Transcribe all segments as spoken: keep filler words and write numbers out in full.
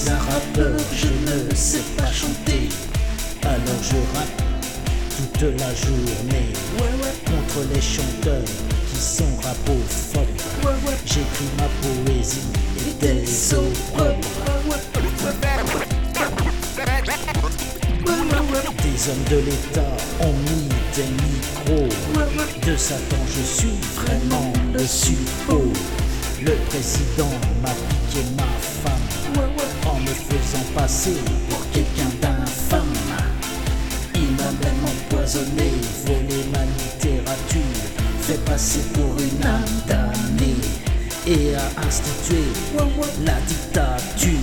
suis un rappeur, je ne sais pas chanter. Alors je rappe toute la journée contre les chanteurs qui sont rapophobes. J'écris ma poésie et des opprobres. Des hommes de l'État ont mis des micros. De Satan je suis vraiment le suppôt. Le président m'a piqué ma femme en me faisant passer pour quelqu'un d'infâme. Il m'a même empoisonné, volé ma littérature, fait passer pour une âme damnée et a institué la dictature.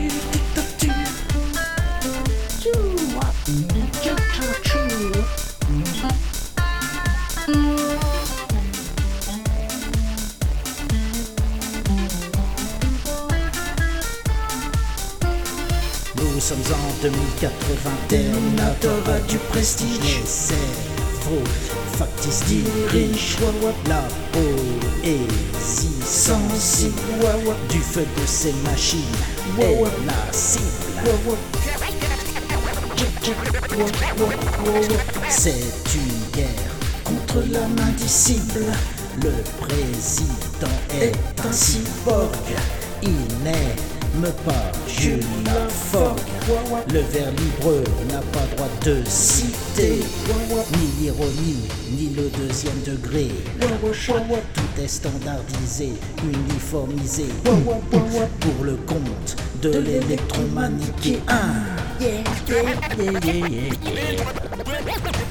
Nous sommes en deux mille quatre-vingts, Terminator a du prestige. Mais c'est faux, factice dirige la poésie sensible du feu de ces machines est la cible. C'est une guerre contre l'homme indicible. Le président est un cyborg, il n'aime pas Jules Laforgue. Le vers libre n'a pas droit de citer ni l'ironie, ni le deuxième degré. Tout est standardisé, uniformisé pour le compte de l'électromanicien. Yeah, yeah, yeah, yeah, yeah.